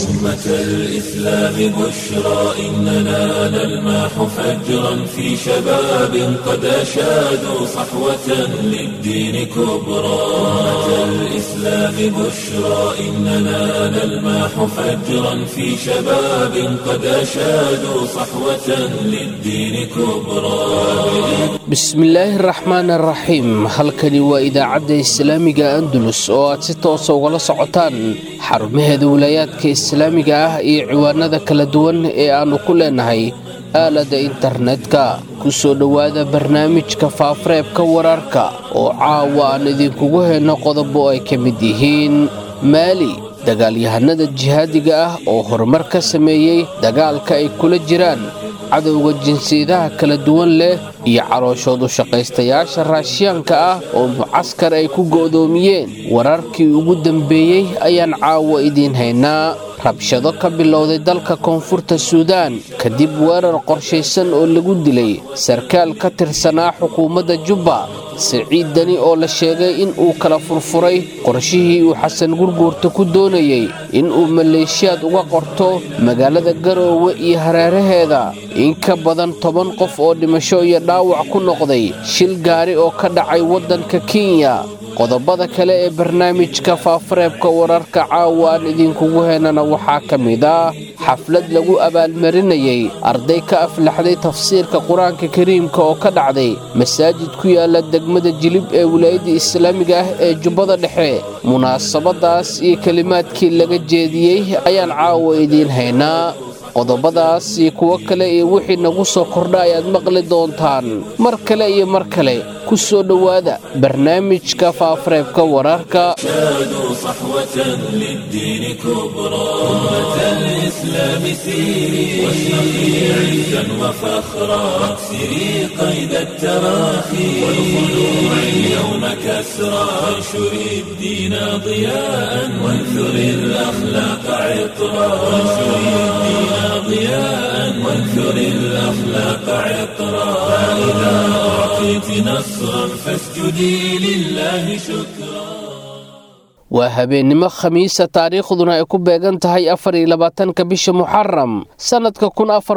أمة الإسلام بشرى إننا نلمح فجرا في شباب قد أشادوا صحوة للدين كبرى أمة الإسلام بشرى إننا نلمح فجرا في شباب قد أشادوا صحوة للدين كبرى. bismillaahi raxmaan araxiim halkani waa idaacadda islaamiga andalus oo aad si toosa ugala socotaan xarumaheeda wilaayaadka islaamiga ah iyo ciwaanada kala duwan ee aannu ku leenahay aalada internetka ku soo dhowaada barnaamijka faafareebka wararka oo caawa aan idinkugu helno qodobo ay ka mid yihiin maali dagaalyahanada jihaadiga ah oo horumar ka sameeyey dagaalka ay kula jiraan cadowga jinsiyadaha kala duwan leh iyo calooshoodu shaqaystayaasha raashiyaanka ah oo mucaskar ay ku go'doomiyeen wararkii ugu dambeeyey ayaan caawa idiin haynaa rabshado ka bilowday dalka koonfurta suudaan kadib weerar qorshaysan oo lagu dilay sarkaal ka tirsanaa xukuumadda jubba siciid dani oo la sheegay in uu kala furfuray qorshihii uu xasan gurguurta ku doonayey in uu maleeshiyaad uga qorto magaalada garoowe iyo hareeraheeda in ka badan 10 qof oo dhimasho iyo dhaawac ku noqday shil gaari oo ka dhacay waddanka Kenya qodobada kale ee barnaamijka faafareebka wararka caawa aan idinkugu heynana waxaa ka mid ah xaflad lagu abaalmarinayay arday ka aflaxday tafsiirka qur-aanka kariimka oo ka dhacday masaajid ku yaala degmada jilib ee wilaayadda islaamiga ah ee jubbada dhexe munaasabadaas iyo kelimaadkii laga jeediyey ayaan caawa idiin haynaa qodobadaas iyo kuwo kale iyo wixii nagu soo kordha ayaad maqli doontaan mar kale iyo mar kale ku soo dhowaada barnaamijka faafareebka wararka. صحوة للدين كبرى أمة الإسلام سيري واشرقي عزا وفخرا واكسري قيد التراخي والخلوع اليوم كسرى وانشري الدين ضياء وانثري الأخلاق عطرا وانثر الأخلاق عطرا فإذا أعطيت نصرا فاسجدي لله شكرا. waa habeennimo khamiisa taariikhduna ay ku beegan tahay 24 bisha muxaram sanadka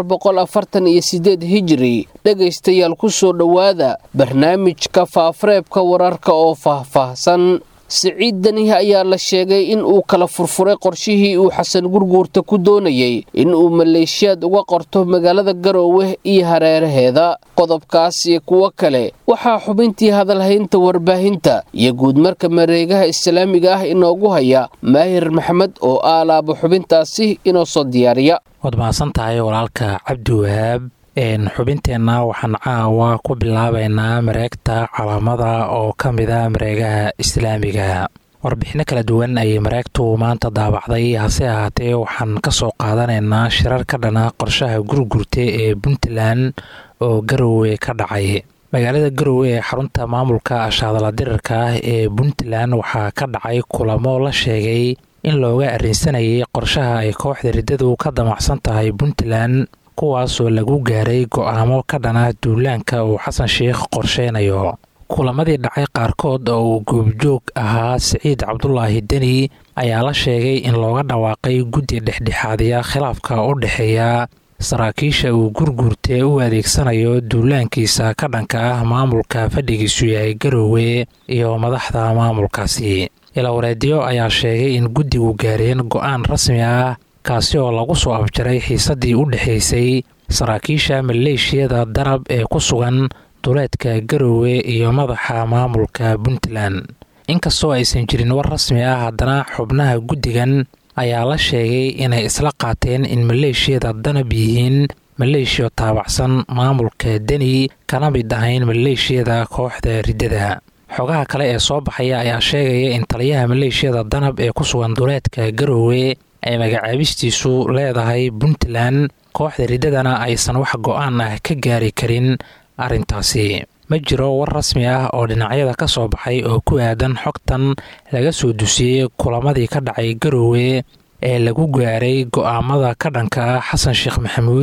1448 hijri dhegaystayaal ku soo dhowaada barnaamijka faafareebka wararka oo faahfaahsan. siciid dani ayaa la sheegay in uu kala furfuray qorshihii uu xasan gurguurta ku doonayey in uu maleeshiyaad uga qorto magaalada garoowe iyo hareeraheeda qodobkaas iyo kuwo kale waxaa xubintii hadalhaynta warbaahinta iyo guudmarka mareegaha islaamiga ah inoogu haya maahir maxamed oo aalaaba xubintaasi inoo soo diyaariya. waad mahadsan tahay walaalka cabdiwahaab. xubinteenna waxaan caawa ku bilaabaynaa mareegta calaamada oo ka mida mareegaha islaamiga. warbixino kala duwan ayay mareegtu maanta daabacday hase ahaatee waxaan ka soo qaadanaynaa shirar ka dhana qorshaha gurgurta ee puntland oo garoowe ka dhacay. magaalada garoowe ee xarunta maamulka shaadala dirirka ah ee puntland waxaa ka dhacay kulamo la sheegay in looga arrinsanayay qorshaha ay kooxda riddadu ka damacsan tahay puntland kuwaasoo lagu gaaray go'aamo ka dhana duulaanka uu xasan sheikh qorsheynayo. kulamadii dhacay qaarkood oo uu goobjoog ahaa siciid cabdulaahi deni ayaa la sheegay in looga dhawaaqay guddi dhexdhexaadiya khilaafka u dhexeeya saraakiisha uu gurguurtee u adeegsanayo duulaankiisa ka dhanka ah maamulka fadhigiisu yahay garoowe iyo madaxda maamulkaasi. ilawareedyo ayaa sheegay in guddigu gaareen go'aan rasmi ah kaasi oo lagu soo afjaray xiisadii u dhexaysay saraakiisha maleeshiyada danab ee ku sugan duleedka garoowe iyo madaxa maamulka puntland. inkastoo aysan jirin war rasmi ah haddana xubnaha guddigan ayaa la sheegay inay isla qaateen in maleeshiyada danab yihiin maleeshiyo taabacsan maamulka deni kana mid ahayn maleeshiyada kooxda riddada. xogaha kale ee soo baxaya ayaa sheegaya in taliyaha maleeshiyada danab ee ku sugan duleedka garoowe ay magacaabistiisu leedahay puntland kooxda riddadana aysan wax go'aan ah ka gaari karin arrintaasi. ma jiro war rasmi ah oo dhinacyada ka soo baxay oo ku aadan xogtan laga soo dusiyey kulamadii ka dhacay garoowe ee lagu gaaray go'aamada ka dhanka ah xasan sheekh maxamuud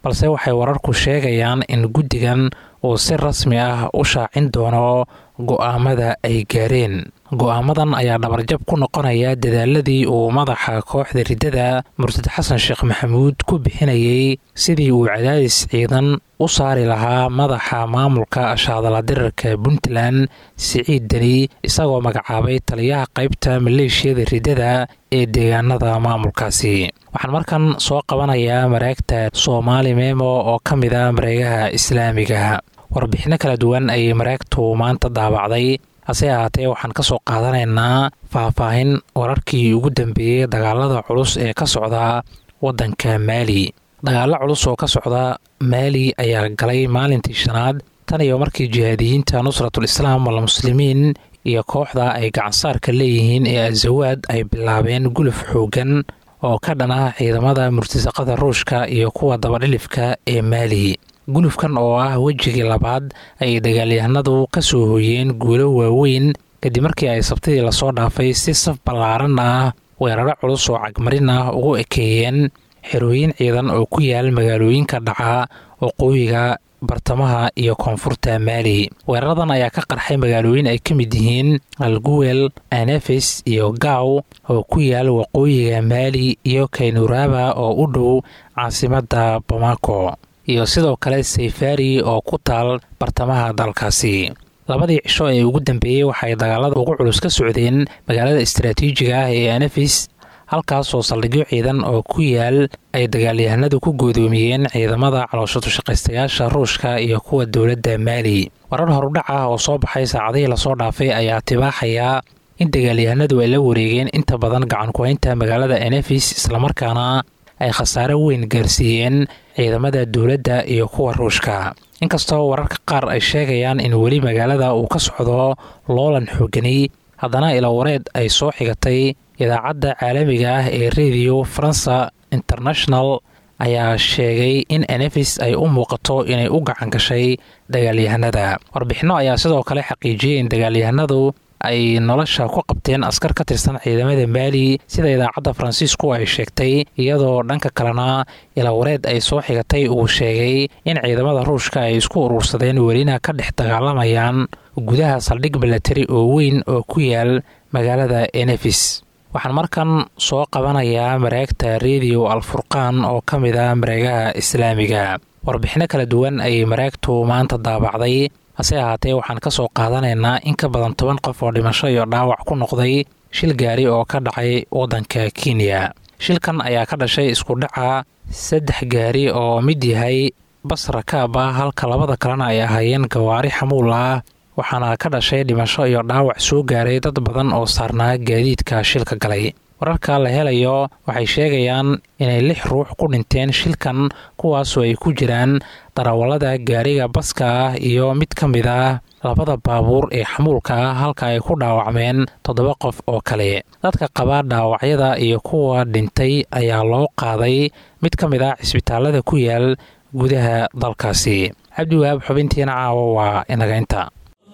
balse waxay wararku sheegayaan in guddigan uu si rasmi ah u shaacin doono go'aamada ay gaareen. go'aamadan ayaa dhabarjab ku noqonaya dadaaladii uu madaxa kooxda riddada murtad xasan sheekh maxamuud ku bixinayay sidii uu cadaadis ciidan u saari lahaa madaxa maamulka ashaadala dirarka puntland siciid deni, isagoo magacaabay taliyaha qaybta maleeshiyada riddada ee deegaanada maamulkaasi. waxaan markan soo qabanayaa mareegta Soomaali Memo oo ka mid ah mareegaha islaamiga. warbixino kala duwan ayay mareegtu maanta daabacday, hase ahaatee waxaan ka soo qaadanaynaa faahfaahin wararkii ugu dambeeyey dagaalada culus ee ka socda waddanka Maali. dagaalo culus oo ka socda Maali ayaa galay maalintii shanaad tan iyo markii jihaadiyiinta nusratul islaam wal muslimiin iyo kooxda ay gacansaarka leeyihiin ee Azawaad ay bilaabeen guluf xoogan oo ka dhan ah ciidamada murtasaqada Ruushka iyo kuwa dabadhilifka ee Maali. gulufkan oo ah wejigii labaad ayay dagaalyahanadu ka soo hooyeen guulo waaweyn kadib markii ay sabtidii lasoo dhaafay si saf ballaaran ah weeraro culus oo cagmarin ah ugu ekeeyeen xerooyin ciidan oo ku yaal magaalooyinka dhaca waqooyiga, bartamaha iyo koonfurta Maali. weeraradan ayaa ka qarxay magaalooyin ay ka mid yihiin Alguwel, Anafis iyo Gao oo ku yaal waqooyiga Maali iyo Kaynuraba oo u dhow caasimadda Bamako, iyo sidoo kale Sayfari oo ku taal bartamaha dalkaasi. labadii cisho ee ugu dambeeyey waxay dagaalada ugu culus ka socdeen magaalada istiraatiijiga ah ee Anafis, halkaasoo saldhigyo ciidan oo ku yaal ay dagaalyahanadu ku goodoomiyeen ciidamada caloosho-shaqaystayaasha Ruushka iyo kuwa dowladda Maali. warar horudhac ah oo soo baxay saacadihii lasoo dhaafay ayaa tibaaxaya in dagaalyahanadu ay la wareegeen inta badan gacan ku haynta magaalada Anafis, islamarkaana ay khasaare weyn gaarsiiyeen ciidamada dowladda iyo kuwa Ruushka. inkastoo wararka qaar ay sheegayaan in weli magaalada uu ka socdo loolan xoogani, haddana ilawareed ay soo xigatay idaacadda caalamiga ah ee Radio France International ayaa sheegay in Anafis ay u muuqato inay u gacan gashay dagaalyahanada. warbixino ayaa sidoo kale xaqiijiyay in dagaalyahanadu ay nolosha ku qabteen askar ka tirsan ciidamada Maali, sida idaacadda Faransiisku ay sheegtay, iyadoo dhanka kalena ilawareed ay soo xigatay uu sheegay in ciidamada Ruushka ay isku urursadeen welina ka dhex dagaalamayaan gudaha saldhig milatari oo weyn oo ku yaal magaalada Anafis. waxaan markan soo qabanayaa mareegta Radio Al-Furqaan oo ka mid ah mareegaha islaamiga. warbixino kala duwan ayay mareegtu maanta daabacday, hase ahaatee waxaan ka soo qaadanaynaa in ka badan 10 qof oo dhimasho iyo dhaawac ku noqday shil gaari oo ka dhacay waddanka Kenya. shilkan ayaa ka dhashay isku dhaca 3 gaari oo mid yahay bas rakaab ah halka labada kalena ay ahaayeen gawaari xamuul ah, waxaana ka dhashay dhimasho iyo dhaawac soo gaaray dad badan oo saarnaa gaadiidka shilka galay. wararka la helayo waxay sheegayaan inay 6 ruux ku dhinteen shilkan, kuwaasoo ay ku jiraan darawallada gaariga baska ah iyo mid ka mid ah labada baabuur ee xamuulka ah, halka ay ku dhaawacmeen 7 qof oo kale. dadka qaba dhaawacyada iyo kuwa dhintay ayaa loo qaaday mid ka mid ah cisbitaalada ku yaal gudaha dalkaasi. cabdiwahaab, xubintiina caawa waa inagaynta.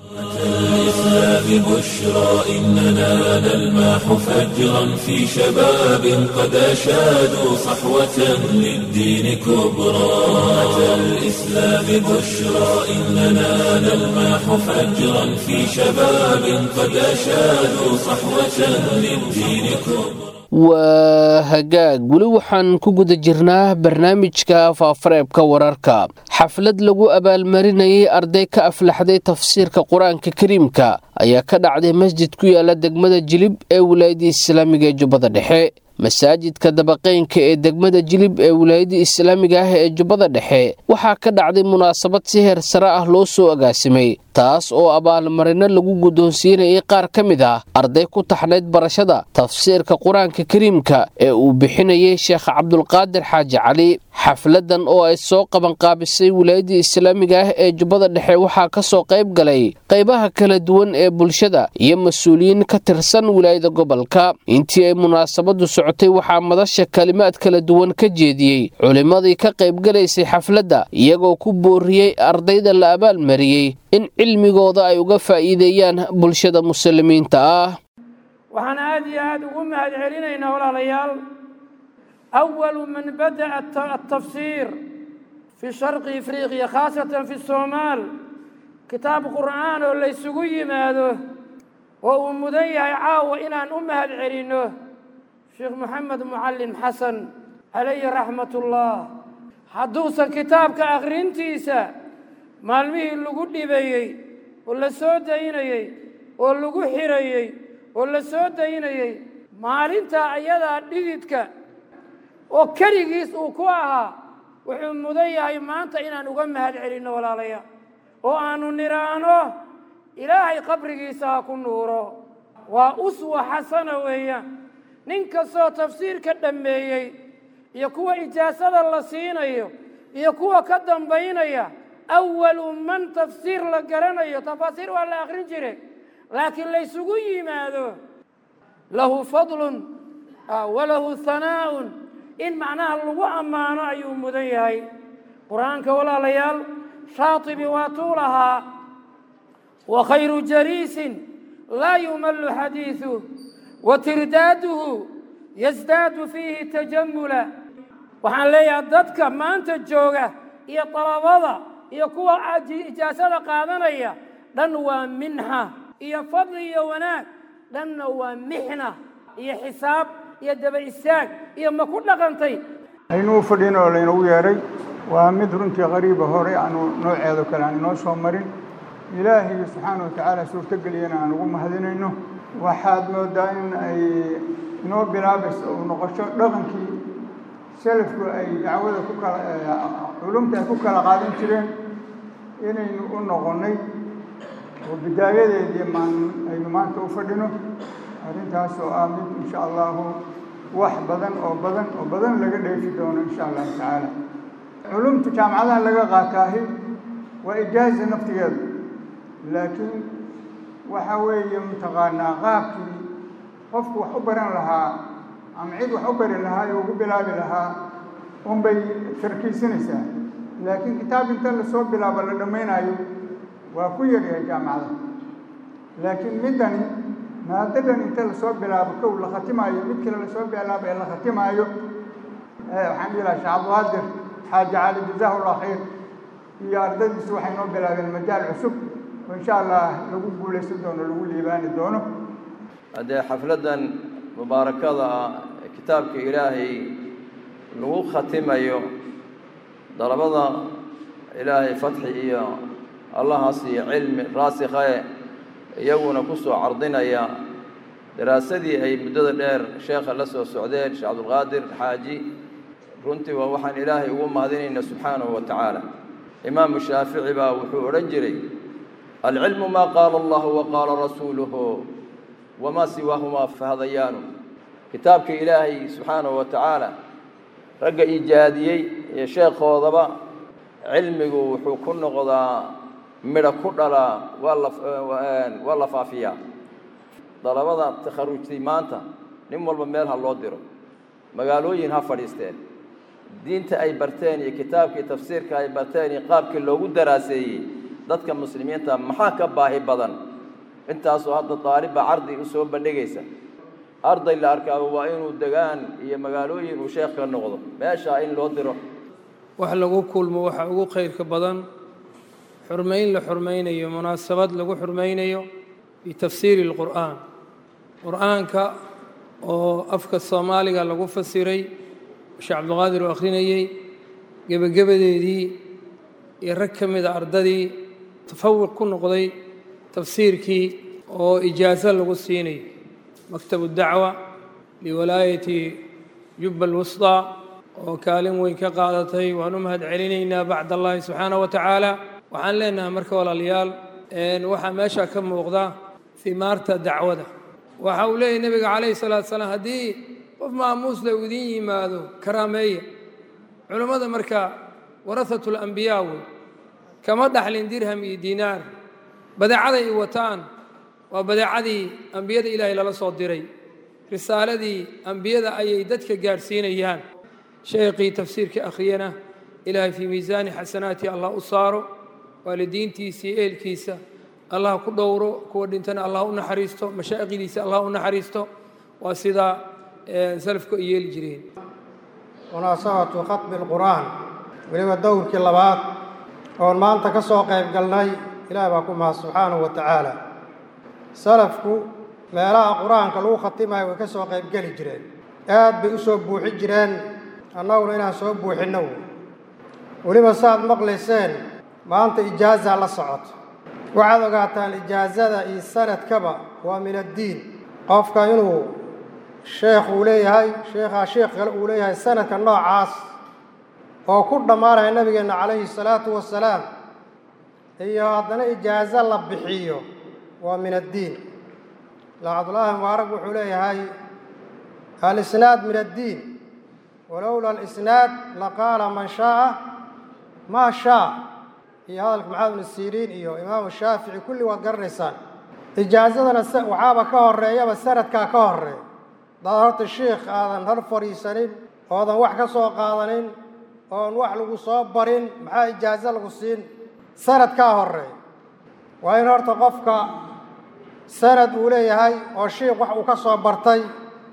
الإسلام بشرى إننا نلمح فجرا في شباب قد أشادوا صحوة للدين كبرى. الإسلام بشرى إننا نلمح فجرا في شباب قد أشادوا صحوة للدين كبرى. waa hagaag, weli waxaan ku guda jirnaa barnaamijka faafareebka wararka. xaflad lagu abaalmarinayay arday ka aflaxday tafsiirka qur-aanka kariimka ayaa ka dhacday masjid ku yaala degmada Jilib ee wilaayadda islaamiga ee Jubbada Dhexe. masaajidka dabaqeynka ee degmada Jilib ee wilaayadda islaamiga ah ee Jubbada Dhexe waxaa ka dhacday munaasabad si heer sare ah loo soo agaasimay, taas oo abaalmarino lagu guddoonsiinayay qaar ka mid ah arday ku taxnayd barashada tafsiirka qur-aanka kariimka ee uu bixinayay Sheekh Cabdulqaadir Xaaji Cali. xafladan oo ay soo qabanqaabisay wilaayadda islaamiga ah ee Jubbada Dhexe waxaa ka soo qayb galay qaybaha kala duwan ee bulshada iyo mas'uuliyiin ka tirsan wilaayada gobolka. intii ay munaasabadu socotay waxaa madasha kalimaad kala duwan ka jeediyey culimadii ka qayb galaysay xafladda, iyagoo ku booriyey ardayda la abaalmariyey in cilmigooda ay uga faa'iideeyaan bulshada muslimiinta ah. waxaan aad iyo aad ugu mahad celinaynaa walaalayaal أول من بدأ التفسير في شرق إفريقيا خاصة في الصومال كتاب قرآن وليسوي ماذا ومذيع عاو إن أمها العرينه شيخ محمد معلم حسن عليه رحمة الله حدوثا كتاب كأغرينتيسا مالميه اللي قد بيي ولا سوديني ولا قحري ولا سوديني maalinta ayada dhididka oo kaligiis uu ku ahaa wuxuu mudayahay maanta inaan uga mahad celino walaalaya oo aanu niraano ilaahay qabrigiisa ha ku nuuro waa uswa xasana weeyaan nin kastoo tafsiirka dhameeyey iyo kuwa ijaasada la siinayo iyo kuwa ka dambaynaya awalu man tafsiir la garanayo tafasiir waa la akhrin jiray laakiin la isugu yimaado له فضل وله ثناء إن معناها اللغة أمانة أي مذيهي قرآنك ولا ليال شاطب وطولها وخير جريس لا يمل حديثه وترداده يزداد فيه تجملا وحن لي أددك ما أنت الجوغة هي طلبضة هي قوة إجاسة قادنية لنوى منها هي فضل هي وناك لأنه هو محنة هي حساب هي دبا إساق هي ما كنا قنطي aynuu fadhino oo laynagu yeeray waa mid runtii qariiba hore aanu nooceedo kale aan inoo soo marin ilaahay subxaanahu wa tacaala suurtageliyana aan ugu mahadinayno waxaad moodaa in ay inoo bilaabayso oo noqosho dhaqankii salafku ay dacwada ku kala culumta ay ku kala qaadan jireen inaynu u noqonnay oo bidaayadeedii aynu maanta u fadhino arrintaas oo ah mid insha allahu wax badan oo badan laga dheefi doono insha allahu tacaala culumta jaamacadaha laga qaataahi waa ijaaza naftigeeda laakiin waxa weeye mutaqaanaa qaabkii qofku wax u baran lahaa ama cid wax u bari lahaa iyo ugu bilaabi lahaa unbay tarkiisinaysaa laakiin kitaab inta lasoo bilaabo la dhammaynayo waa ku yaryahay jaamacada laakiin midani maadadan inta lasoo bilaabo kow la khatimaayo mid kale lasoo bilaabo ee la khatimaayo waxaan dhihi lahaa sheekh cabdulqaadir xaaji cali jazaahu llah khayr iyo ardaydiisu waxay noo bilaabeen majaal cusub oo insha allah lagu guulaysan doono lagu liibaani doono haddee xafladan mubaarakada ah kitaabka ilaahay lagu khatimayo dalabada ilaahay fatxi iyo allahaas iyo cilmi raasikhae iyaguna ku soo cardinaya daraasadii ay muddada dheer sheekha la soo socdeen sheekh cabdulqaadir xaaji runtii waa waxaan ilaahay ugu mahadinayna subxaanahu wa tacaala imaamu shaafici baa wuxuu odhan jiray alcilmu maa qaala allahu wa qaala rasuuluhu wamaa siwaahumaa fahadayaanu kitaabka ilaahay subxaanahu wa tacaala ragga ijaadiyey iyo sheekhoodaba cilmigu wuxuu ku noqdaa midho ku dhalaa waa la faafiyaa dalabada takharujtay maanta nin walba meel ha loo diro magaalooyin ha fadhiisteen diinta ay barteen iyo kitaabkii tafsiirka ay barteen iyo qaabkii loogu daraaseeyey dadka muslimiinta maxaa ka baahi badan intaasoo hadda daalibba cardi u soo bandhigaysa arday la arkaaba waa inuu degaan iyo magaalooyin uu sheekh ka noqdo meeshaa in loo diro wax lagu kulmo waxa ugu khayrka badan xurmayn la xurmaynayo munaasabad lagu xurmaynayo bitafsiiri alqur'aan qur'aanka oo afka soomaaliga lagu fasiray sheekh cabdulqaadir uu akhrinayey gebagabadeedii iyo rag ka mida ardadii tafawuq ku noqday tafsiirkii oo ijaaso lagu siinayo maktabu dacwa liwalaayati jubba alwusطى oo kaalin weyn ka qaadatay waan u mahad celinaynaa bacd allahi subxaanaه wa tacaala waxaan leenahay marka walaalayaal waxaa meesha ka muuqda himaarta dacwada waxa uu leeyahy nebiga calayhi الsalaatu salaam haddii qof maamuusle uu idin yimaado karaameeya culammada marka warahaة اlambiyaa wey kama dhaxlin dirham iyo dinaar badeecaday ay wataan waa badeecadii ambiyada ilaahay lala soo diray risaaladii ambiyada ayay dadka gaadhsiinayaan sheekhii tafsiirka akhriyana ilaahay fii miisaani xasanaati allah u saaro waalidiintiisa iyo ehelkiisa allah ku dhowro kuwa dhintana allah u naxariisto mashaa'ikhdiisa allah u naxariisto waa sidaa salafku ay yeeli jireen munaasabatu khatmi alqur'aan weliba dowrkii labaad oon maanta ka soo qayb galnay ilaahay baa ku mahad subxaanahu wa tacaala. salafku meelaha qur-aanka lagu khatimayo way ka soo qayb geli jireen, aad bay u soo buuxin jireen, annaguna inaan soo buuxinno. weliba saaad maqlayseen maanta ijaaza la socoto. waxaad ogaataan ijaazada iyo sanadkaba waa min addiin. qofka inuu sheekh uu leeyahay, sheekhaa sheekh kale uu leeyahay sanadka noocaas oo ku dhammaanaya nabigeenna calayhi salaatu wasalaam, iyo haddana ijaazo la bixiyo waa min addiin. cabdullaahi mubaarak wuxuu leeyahay alisnaad min addiin, walowla alisnaad laqaala man shaaa maa shaa. iyo hadalka maxamed ibnu siriin iyo imaamu shaafici kulli waad garanaysaan. ijaazadana waxaaba ka horeeyaba sanadkaa ka horeeya. hadaad horta sheikh aadan hor fadhiisanin, oodan wax ka soo qaadanin, oon wax lagu soo barin, maxaa ijaazo lagu siin? sanadkaa horeeya. waa in horta qofka sanad uu leeyahay oo sheikh wax uu ka soo bartay,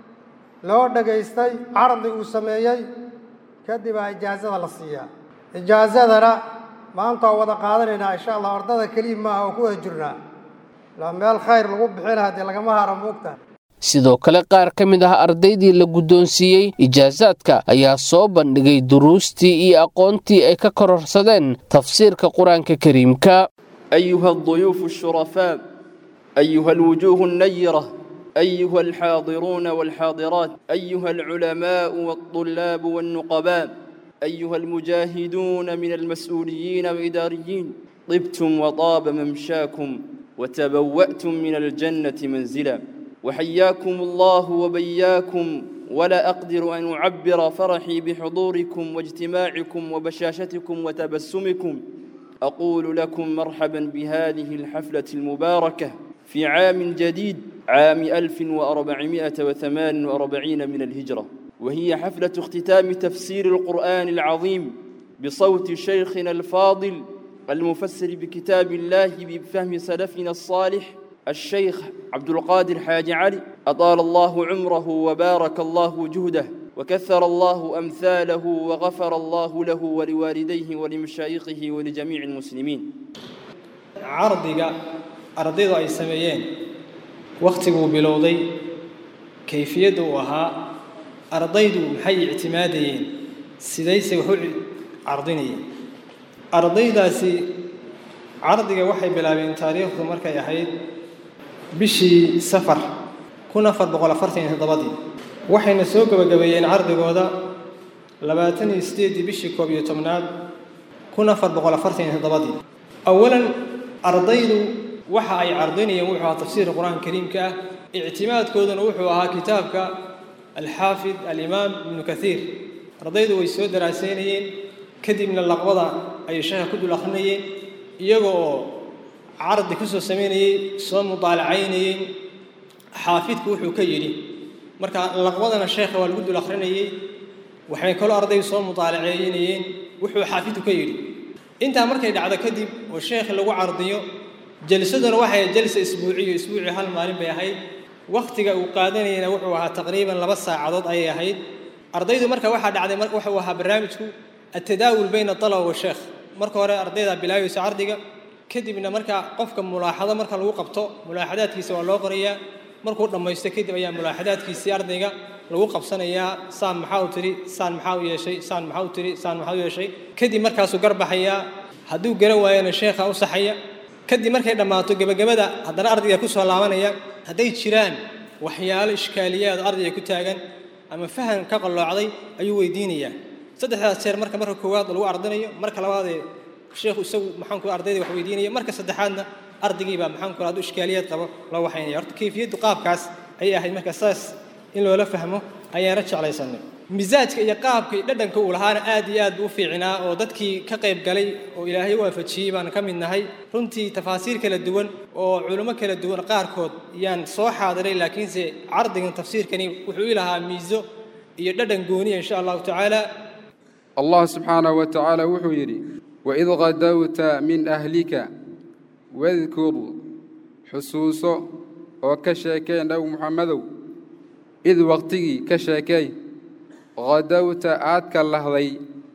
loo dhagaystay, cardi uu sameeyey, kadib aa ijaazada la siiyaa. ijaazadana maanta waa wada qaadanaynaa insha allah. ardada keliya maaha oo ku wada jirnaa, la meel khayr lagu bixina haddii lagama hara moogta. sidoo kale qaar ka mid ah ardaydii la guddoonsiiyey ijaazaadka ayaa soo bandhigay duruustii iyo aqoontii ay ka kororsadeen tafsiirka qur-aanka kariimka. أيها الضيوف الشرفاء، أيها الوجوه النيرة، أيها الحاضرون والحاضرات، أيها العلماء والطلاب والنقباء، أيها المجاهدون من المسؤولين والإداريين، طبتم وطاب ممشاكم وتبوأتم من الجنة منزلا، وحياكم الله وبياكم، ولا أقدر أن أعبر فرحي بحضوركم واجتماعكم وبشاشتكم وتبسمكم. أقول لكم مرحبا بهذه الحفلة المباركة في عام جديد، عام 1448 من الهجرة، وهي حفلة اختتام تفسير القرآن العظيم بصوت شيخنا الفاضل المفسر بكتاب الله بفهم سلفنا الصالح الشيخ عبد القادر حاج علي، أطال الله عمره وبارك الله جهده وكثر الله أمثاله وغفر الله له ولوالديه ولمشايخه ولجميع المسلمين. عرضك أرضيض أي سميين وقته بلوضي كيفيته وها أرضيض محي اعتماديين سيديس وحول عرضيني أرضيض سي عرضك وحي بلابين تاريخ مركا يحيد بشي سفر كنا فرد غلفرتين هضبادي waxayna soo gabagabeeyeen ardigooda 28 bishii 11 1447. awalan ardaydu waxa ay ardinayeen wuxuu tafsiir quraan kariimka ah, i'timaadkooduna wuxuu ahaa kitaabka al-Hafid al-Imam Ibn Kathir. ardaydu way soo daraasaynayeen, kadibna laqbada ay shaha ku dul akhrinayeen, iyagoo ardi ku soo sameeyay soo mutaalacaynayeen xaafidku wuxuu ka yiri. marka laqbadana sheekha waa lagu dul akhrinayay, waxay kala arday soo mutaalaceeyeen wuxuu xaafidku ka yiri. inta markay dhacdo kadib oo sheekh lagu ardiyo, jalsaduna waxay jalsa isbuuci hal maalin bay ahayd. waqtiga uu qaadanayna wuxuu ahaa taqriiban 2 saacadood ay ahayd. ardaydu marka waxa dhacday marka wuxuu ahaa barnaamijku at-tadaawul bayna talab wa sheekh. marka hore ardayda bilaabay ardiga, kadibna marka qofka mulaaxado marka lagu qabto mulaaxadaadkiisa waa loo qoriyaa. markuu dhamaysto kadib ayaa mulaaxadaadkiisa ardayga lagu qabsanayaa. saan maxaa u tiri, saan maxaa u yeeshay, saan maxaa u tiri, saan maxaa u yeeshay. kadib markaas uu garbaxaya, haduu garan waayana sheekha u saxaya. kadib markay dhamaato gabagabada haddana ardayga ku soo laabanaya. haday jiraan waxyaalo iskaaliyaad ardayga ku taagan ama faham ka qalloocday ayuu weydiinayaa. saddexdaas jeer marka koowaad lagu ardinayo, marka labaad sheekhu isagu maxaan ku ardayda wax weydiinaya, marka saddexaadna ardaygiiba maxaan ku raado iskaaliyaad qabo la waxaynaya. horta kayfiyadu qaabkaas ay ahayd marka saas in loo la fahmo ayaana jeclaysanay. mizaajka iyo qaabka dhadhanka uu lahaana aad iyo aad u fiicnaa oo dadkii ka qayb galay oo Ilaahay waafajiyay baan ka mid nahay. runtii tafaasiir kala duwan oo culimo kala duwan qaarkood yaan soo xaadiray, laakiinse ardigan tafsiirkani wuxuu ilahaa miiso iyo dhadhan gooni insha Allah ta'ala. Allah subhanahu wa ta'ala wuxuu yiri: wa idh ghadawta min ahlika واذكر حسوسه وكشاكي نبي محمد إذ وقتي كشاكي غدوت آتك اللحظي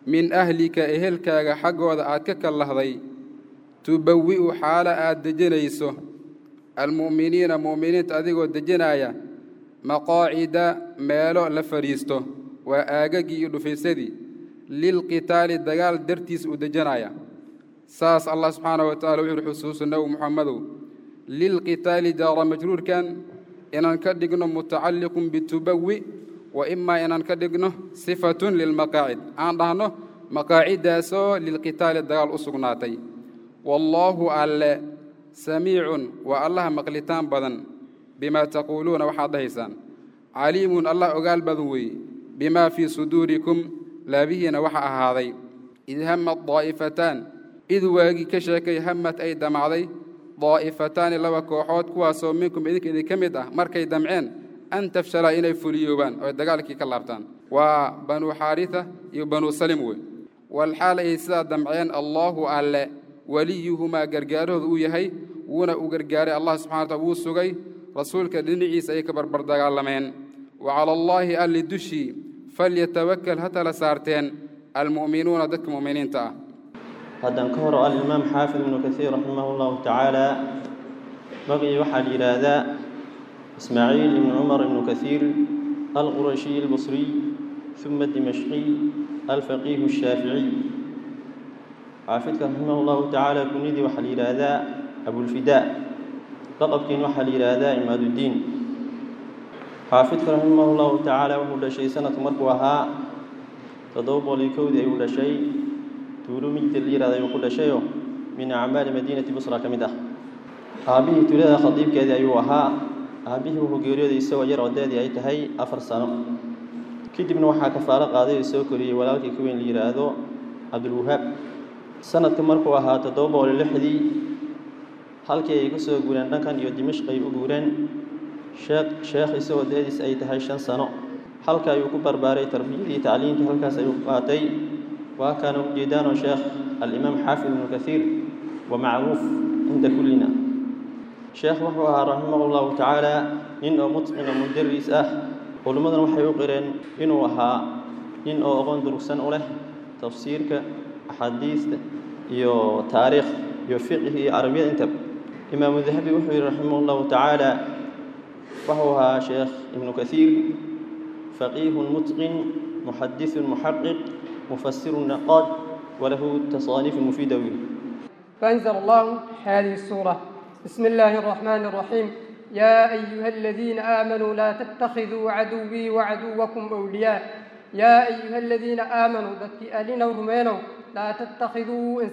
min ahlika ehelkaaga xaggooda aad ka kallahday tubawi'u xaalo aad dejinayso almu'miniina mu'miniinta adigoo dejinaya maqaacida meelo la fadhiisto waa aagaggii iyo dhufaysadii lilqitaali dagaal dartiis uu dejinaya saas allah subxaanahu wa tacaala wuxuu xusuusu nabi muxammadow lilqitaali jaara majruurkan inaan ka dhigno mutacalliqun bitubawi wa imaa inaan ka dhigno sifatun lilmaqaacid aan dhahno maqaaciddaasoo lilqitaali dagaal u sugnaatay wallaahu alle samiicun waa allaha maqlitaan badan bimaa taquuluuna waxaad dhahaysaan caliimun allah ogaal badan weeye bimaa fii suduurikum laabihiina waxa ahaaday id hamad daa'ifataan id waagii ka sheekay hamad ay damacday daa'ifataani laba kooxood kuwaasoo minkum idinka mid ah markay damceen an tafshalaa inay fuliyoobaan oo dagaalkii ka laabtaan waa banuu xaarisa iyo banuu salim wey walxaal ay sidaa damceen allaahu alle weliyuhumaa gargaarahooda uu yahay wuuna u gargaaray allah subxana wa taala wuu sugay rasuulka dhinaciisa ay ka barbar dagaalameen wa cala allaahi alli dushii falyatawakkal ha tala saarteen almu'minuuna dadka mu'miniinta ah haddaan ka horo alimaam xaafid ibnu kasiir raximahu llahu tacaala magacii waxaa la yidhaahdaa ismaaciil ibnu cumar ibnu kasiir alqurashiy albasriy uma dimashqiy alfaqiihu ashaaficiy xaafidka raximah llahu tacaala kunyadii waxaa la yidhaahdaa abulfidaa laqabkiin waxaa la yidhaahdaa imaaduddiin xaafidka raximah llahu tacaala wuxuu dhashay sanadku markuu ahaa 701 ayuu dhashay tuulo mijda la yidhahda ayuu ku dhashayo min acmaali madiinati busra ka mid ah aabihii tuulada khadiibkeedii ayuu ahaa aabihii wuxuu geeriyooday isagoo yar odaydii ay tahay 4 sano kadibna waxaa kafaalo qaaday oo soo koriyey walaalkii ka weyn la yidhaahdo cabdulwahaab sanadka markuu ahaa 706 halkii ay ka soo guureen dhankan iyo dimashq ay u guureen sheekh isagoo da'diis ay tahay 5 sano halka ayuu ku barbaaray tarbiyadii tacliintii halkaas ayuu qaatay waa kaana ujeedaanoo sheekh alimaam xaafid ibnu kasiir wa macruuf cinda kullina sheekh wuxuu ahaa raximah llahu tacaala nin oo mutqin oo mudaris ah culimmadana waxay u qireen inuu ahaa nin oo aqoon durugsan u leh tafsiirka axaadiista iyo taariikh iyo fiqh iyo carabiyada intaba imaamu dahabi wuxuu yidhi raximah llahu tacaala wuxuu ahaa sheekh ibnu kasiir faqiihun mutqin muxadithun muxaqiq مفسر نقاد وله تصانيف مفيدة. فأنزل الله هذه السورة بسم الله الرحمن الرحيم يا أيها الذين آمنوا لا تتخذوا عدوي وعدوكم أولياء يا أيها الذين آمنوا ذاتي ألينا ورمينو لا تتخذوا إن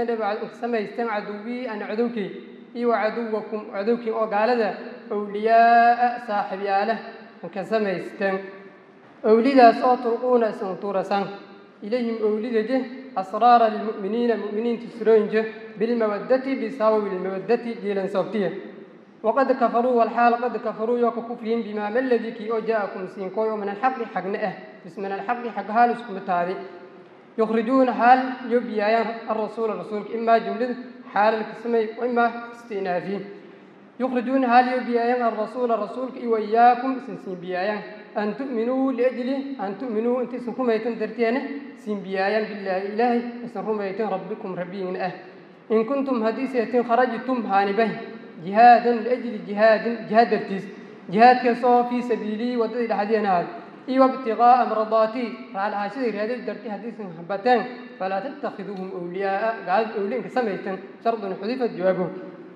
سميستن عدوي أن عدوكي وعدوكم عدوكي وقال ذا أولياء صاحب ياله أن سميستن أولياء صوترقون سنطورسان إليهم أولده أسرار للمؤمنين المؤمنين تسرونجه بالمودة بسبب المودة جيلا صوتية وقد كفروا والحال قد كفروا يكفرهم بما ما الذي كي أجاءكم سينكوي ومن الحق حقناه بسم الحق حق هالسكم التالي يخرجون حال يبيان الرسول إما جملة حال الكسمي وإما استئنافي يخرجون حال يبيان الرسول وإياكم سنسين بيان أن تؤمنوا لأجل أن تؤمنوا أنت سنكم يتن درتيانه سنبيايا بالله إلهي سنكم يتن ربكم ربين إن كنتم هديسة خرجتم هانبه جهادا لأجل جهاد درتيس جهاد كسو في سبيلي ودد الحديث هذا وابتغاء مرضاتي فعلى عشير هذه درتي حديث حبتان فلا تتخذوهم أولياء قال أولين كسميتن شرط حذفت جوابه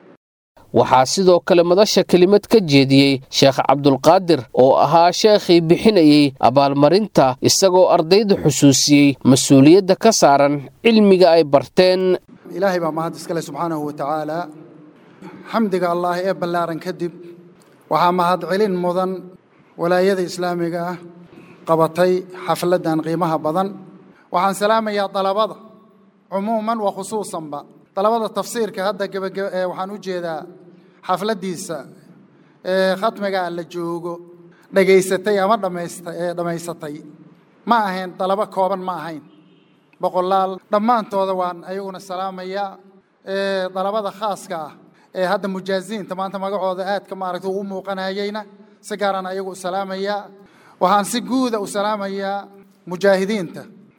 waxaa sidoo kale madasha kelimad ka jeediyey sheekh cabdulqaadir oo ahaa sheekhii bixinayey abaalmarinta isagoo ardayda xusuusiyey mas-uuliyadda ka saaran cilmiga ay barteen. ilaahay baa mahad iskale subxaanahu wa tacaala xamdiga allah ee ballaaran kadib waxaa mahad celin mudan walaayada islaamiga ah qabatay xafladan qiimaha badan. waxaan salaamayaa dalabada cumuuman wa khusuusanba dalabada tafsiirka hadda waxaan u jeedaa xafladiisa khatmiga la joogo dhageysatay ama dhamaysatay ma ahayn dalabo kooban ma ahayn boqolaal dhammaantooda waan ayaguna salaamaya dalabada khaaska ah ee hadda mujaaziinta maanta magacooda aadka maaragtay ugu muuqanayayna si gaaran ayagu salaamaya waxaan si guud u salaamayaa mujaahidiinta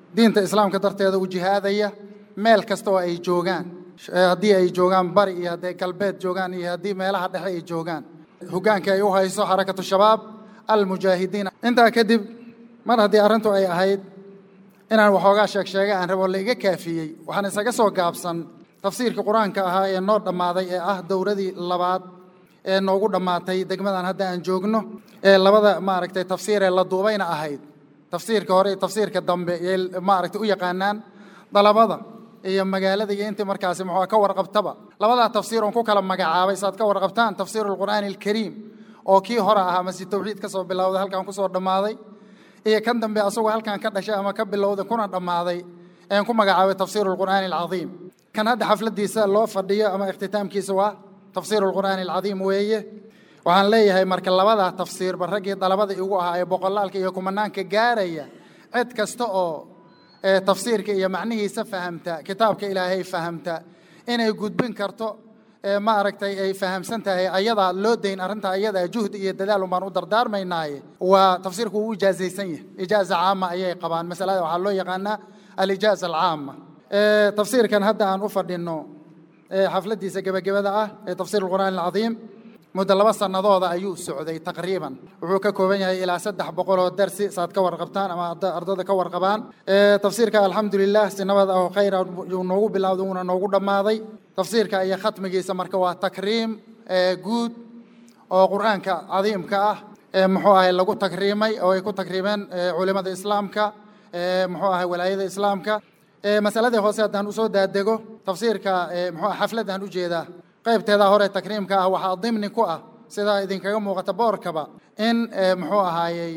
diinta islaamka darteeda u jihaadaya meel kasta oo ay joogaan, haddii ay joogaan bari iyo hadday galbeed joogaan iyo haddii meelaha dhexe ay joogaan, hoggaanka ay u hayso xarakatu shabaab almujaahidiin. intaa kadib mar haddii arrintu ay ahayd inaan waxoogaa sheegsheega aan rabo la iga kaafiyey, waxaan isaga soo gaabsan tafsiirka qur-aanka ahaa ee noo dhammaaday ee ah dowradii labaad ee noogu dhammaatay degmadan hadda aan joogno, ee labada maaragtay tafsiir ee la duubayna ahayd, tafsiirka hore iyo tafsiirka dambe ee maaragtay u yaqaanaan dalabada iyo magaalada iyo intii markaasi muxuu ka warqabtaba. labadaa tafsiir oon ku kala magacaabay saad ka warqabtaan, tafsiirulqur'aani alkariim oo kii hore ahaa masjid tawxiid ka soo bilowday halkan ku soo dhammaaday, iyo kan dambe asagoo halkan ka dhashay ama ka bilowday kuna dhammaaday een ku magacaabay tafsiirulqur'aani alcadiim. kan hadda xafladiisa loo fadhiyo ama ikhtitaamkiisa waa tafsiirulqur'aani alcadiim weeye. waxaan leeyahay marka labadaa tafsiirba raggii dalabada igu ahaa ee boqolaalka iyo kumanaanka gaaraya, cid kasta oo tafsiirka iyo macnihiisa fahamta, kitaabka ilaahay fahamta, inay gudbin karto maaragtay ay fahamsan tahay ayadaa loo dayn arrintaa ayadaa juhdi iyo dadaal baan u dardaarmaynaaye. waa tafsiirku wuu ijaazaysan yahay, ijaaza caama ayay qabaan, masalada waxaa loo yaqaanaa alijaaza alcaama. tafsiirkan hadda aan u fadhino xafladiisa gebagabada ah ee tafsiirulqur'aan alcadiim muddo 2 sanadooda ayuu socday taqriiban. wuxuu ka kooban yahay ilaa 300 oo darsi saad ka warqabtaan ama ardada ka warqabaan. tafsiirka alxamdulilah si nabad ah oo khayr ah uu noogu bilowday uuna noogu dhammaaday. tafsiirka iyo khatmigiisa marka waa takriim guud oo qur'aanka cadiimka ah muxuu ahay lagu takriimay oo ay ku takriimeen culimada islaamka, muxuu ahay walaayada islaamka. masaladii hoose haddaan u soo daadego tafsiirka muxuu xafladaan u jeedaa qaybteeda hore takriimka ah waxaa dimni ku ah sida idinkaga muuqata boorkaba in muxuu ahaayey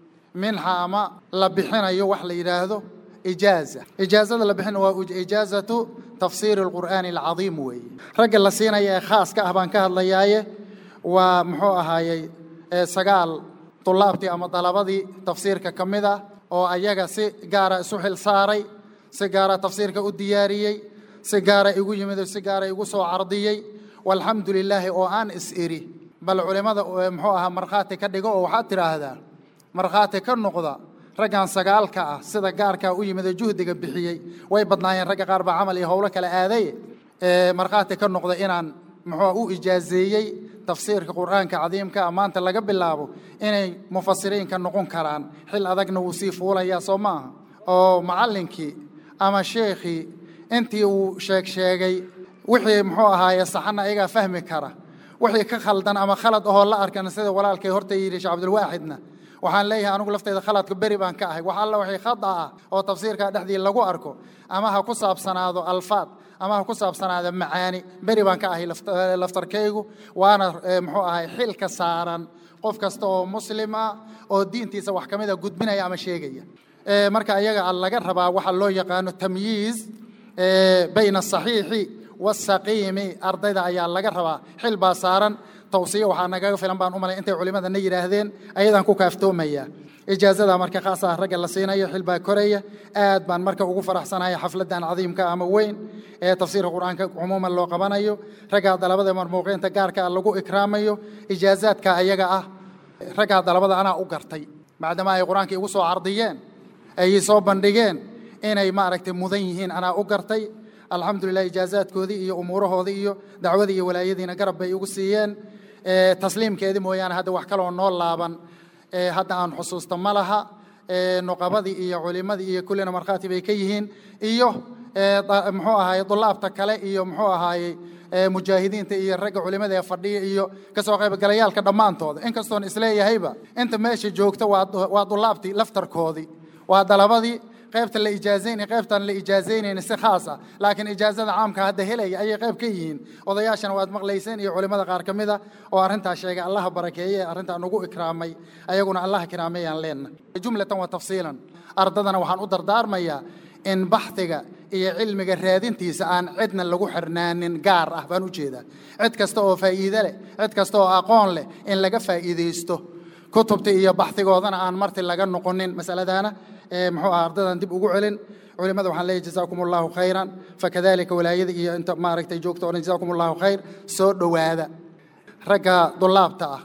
minxa ama la bixinayo wax la yidhaahdo ijaaza. ijaazada la bixin waa ijaazatu tafsiiri alqur'aani alcadiim weeye. ragga la siinaya ee khaaska ah baan ka hadlayaaye waa muxuu ahaayey 9 tulaabtii ama dalabadii tafsiirka ka mid ah oo ayaga si gaara isu xil saaray, si gaara tafsiirka u diyaariyey, si gaara igu yimid, si gaara igu soo cardiyey. walxamdulilaahi oo aan is-iri bal culimada muxuu ahaa markhaati ka dhigo oo waxaad tidhaahdaa markhaati ka noqda raggan 9 ah sida gaarkaa u yimid ee juhdiga bixiyey. way badnaayeen ragga qaar baa camal iyo howlo kale aaday, markhaati ka noqda inaan muxuu u ijaazeeyey tafsiirka qur'aanka cadiimka maanta laga bilaabo inay mufasiriinka noqon karaan. xil adagna wuu sii fuulayaa soo maaha, oo macallinkii ama sheekhii intii uu sheegay wixii muxuu ahaaye saxana ayagaa fahmi kara, wixii ka khaldan ama khalad ahoo la arkana sida walaalkay horta yidhi sheekh cabdilwaaxidna waxaan leeyahay anigu laftayda khaladka beri baan ka ahay. wax alla wixii khada ah oo tafsiirka dhexdii lagu arko ama ha ku saabsanaado alfaad ama ha ku saabsanaado macaani, beri baan ka ahay laftarkaygu. waana muxuu ahay xil ka saaran qof kasta oo muslim ah oo diintiisa wax ka mid a gudbinaya ama sheegaya. marka ayaga laga rabaa waxa loo yaqaano tamyiiz bayna asaxiixi wasaqiimi. ardayda ayaa laga rabaa, xil baa saaran. tawsiya waxaa nagaga filan baan u malay intay culimadana yidhaahdeen ayadaan ku kaaftoomaya. ijaazada marka khaas ah ragga la siinayo xil baa koraya. aad baan marka ugu faraxsanahay xafladan cadiimka ama weyn ee tafsiirka qur'aanka cumuuman loo qabanayo, ragga dalabada marmuuqiinta gaarka lagu ikraamayo. ijaazaadka ayaga ah ragga dalabada anaa u gartay maadaama ay qur'aanka igu soo cardiyeen ay soo bandhigeen inay maaragtay mudan yihiin anaa u gartay. alxamdulilah ijaazaadkoodii iyo umuurahoodii iyo dacwadii iyo walaayadiina garab bay igu siiyeen. tasliimkeedii mooyaane hadda wax kaloo noo laaban hadda aan xusuusta ma laha. nuqabadii iyo culimadii iyo kullina markhaati bay ka yihiin, iyo muxuu ahaayey dulaabta kale iyo muxuu ahaayey mujaahidiinta iyo ragga culimada ee fadhiya iyo kasoo qaybgalayaalka dhammaantooda. inkastoon isleeyahayba inta meesha joogta waa dulaabtii laftarkoodii, waa dalabadii qaybta la ijaazaynay qaybtan la ijaazaynayna si khaas ah, laakiin ijaazada caamka hadda helaya ayay qayb ka yihiin. odayaashana waad maqlayseen iyo culimada qaar ka mid a oo arrintaa sheegay. allaha barakeeye arrintaa nagu ikraamay, ayaguna allaha kiraameeyaan leenna. jumlatan wa tafsiilan ardadana waxaan u dardaarmayaa in baxdiga iyo cilmiga raadintiisa aan cidna lagu xirnaanin gaar ah baan u jeedaa. cid kasta oo faa'iido leh, cid kasta oo aqoon leh in laga faa'iidaysto. kutubta iyo baxdigoodana aan marti laga noqonin. masaladana muxuu ahaa ardadan dib ugu celin. culimada waxaan leeyahay jazaakum allahu khayran, fakadalika walaayada iyo inta maaragtay joogta oo jazaakum allahu khayr. soo dhowaada ragga dulaabta ah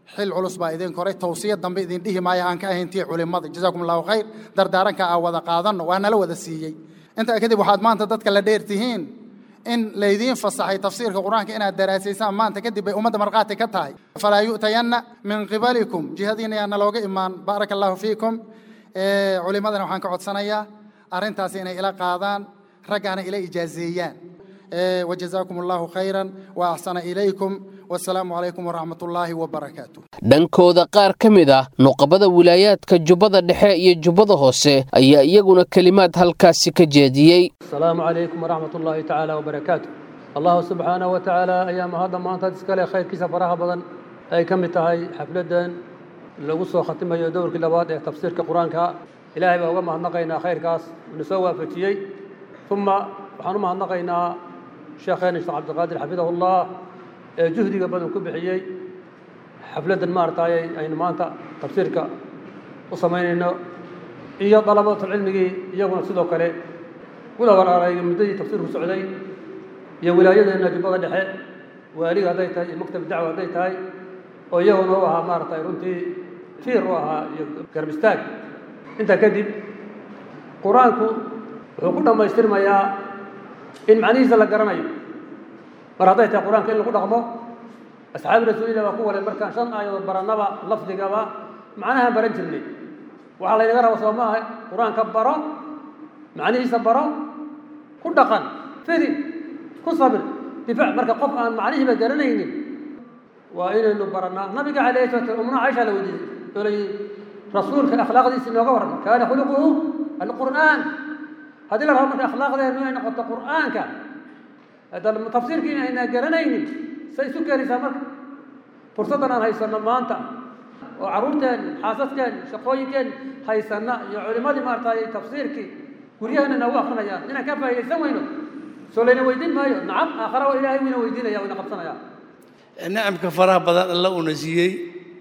xil culus baa idin koray tawsiyad dambe idin dhihi maayo aan ka ahayntii culimada jazaakum allahu khayr dardaaranka aa wada qaadanno waa nala wada siiyey intaa kadib waxaad maanta dadka la dheertihiin in laydiin fasaxay tafsiirka qur-aanka inaad daraasaysaan maanta kadib bay ummadda marqaati ka tahay falaa yu'tayanna min qibalikum jihadiina yaana looga imaan baaraka allahu fiikum culimadana waxaan ka codsanayaa arrintaas inay ila qaadaan raggaana ila ijaazeeyaan وجزاكم الله خيرا وأحسن إليكم والسلام عليكم ورحمة الله وبركاته dhankooda qaar ka mid ah nuqabada wilaayaadka jubbada dhexe iyo jubbada hoose ayaa iyaguna kalimaad halkaasi ka jeediyey السلام عليكم ورحمة الله تعالى وبركاته الله سبحانه وتعالى أيام هذا ما أنت تسكالي خير كيسا فراها بدن أي كم تهي حفلة لو سو ختمها يدور كل بعض تفسير كقرآن كا إلهي بقى ما هنقينا خير كاس نسوى فتيي ثم وحنما هنقينا شيخنا الشيخ عبد القادر حفظه الله جهدي قبل كبحيي حفلة المارتاي أين ما أنت تفسيرك وصمينا إيا طلبات العلم يجون سدوا كله ولا ورا مدي تفسير السعودي يا ولايتنا جبل الدحيح وألي هذا مكتب الدعوة هذا ويجون هو مارتاي رنتي في روها كربستاك أنت كذب قرآنكم وكنا ما يشتري ما يا إن معنيز لا قرنايو مراديت القرآن كله كله قمو أصحاب رسول الله وقوة المركان شن آية برنابا لفظ جوا معناها برنجلني وعلى يقرأ وصومها قرآن كبره معنيه صبره كل قن فدي كل صبر دفاع مركب قف معنيه بقرنيني وإن إنه برنا نبي عليه الصلاة أمنا عائشة لو دي تقولي رسول في الأخلاق دي سنة قبرنا كان خلقه القرآن هذه الرغم من الأخلاق ذي إنه نقطة القرآن كان هذا التفسير كنا إن جرنين سيسكر سمك فرصتنا هاي سنة ما أنت وعروتين حاسسكن شقويكن هاي سنة يا علماء ما أرتاي تفسير كي كوريا هنا نواخنا يا هنا كيف يسوينه سولينا ويدين ما نعم آخر وإلهي وين ويدين يا وين قبضنا يا نعم كفرها بدل الله ونزيي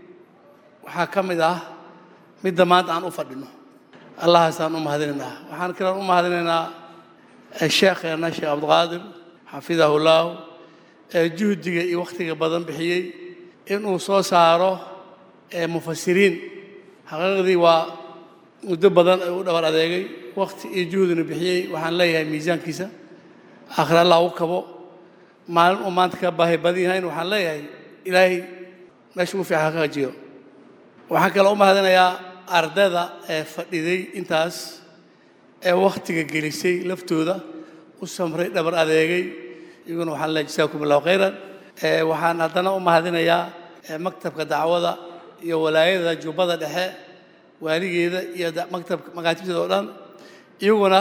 وحكم ذا من دمات عن أفضله الله سبحانه وتعالى وحنا كنا هذينا الشيخ الشيخ عبد القادر حفظه الله جهدي وقتك بدن بحيي إنه صاره مفسرين حقيقي ومدة بدن ودور عليه وقت جهدنا بحيي وحنا ليه ميزان كيسة آخر الله وكبو مال وما تكبه بدين هين وحنا ليه إلهي نشوف في حقيقة جيو وحكى لهم هذينا يا ardayda fadhiday intaas waqtiga gelisay laftooda u samray dhabar adeegay iyaguna waxaan la jazaakum allahu khayran waxaan hadana u mahadinayaa maktabka dacwada iyo walaayada jubbada dhexe waaligeeda iyo maktabka magaajibada oo dhan iyaguna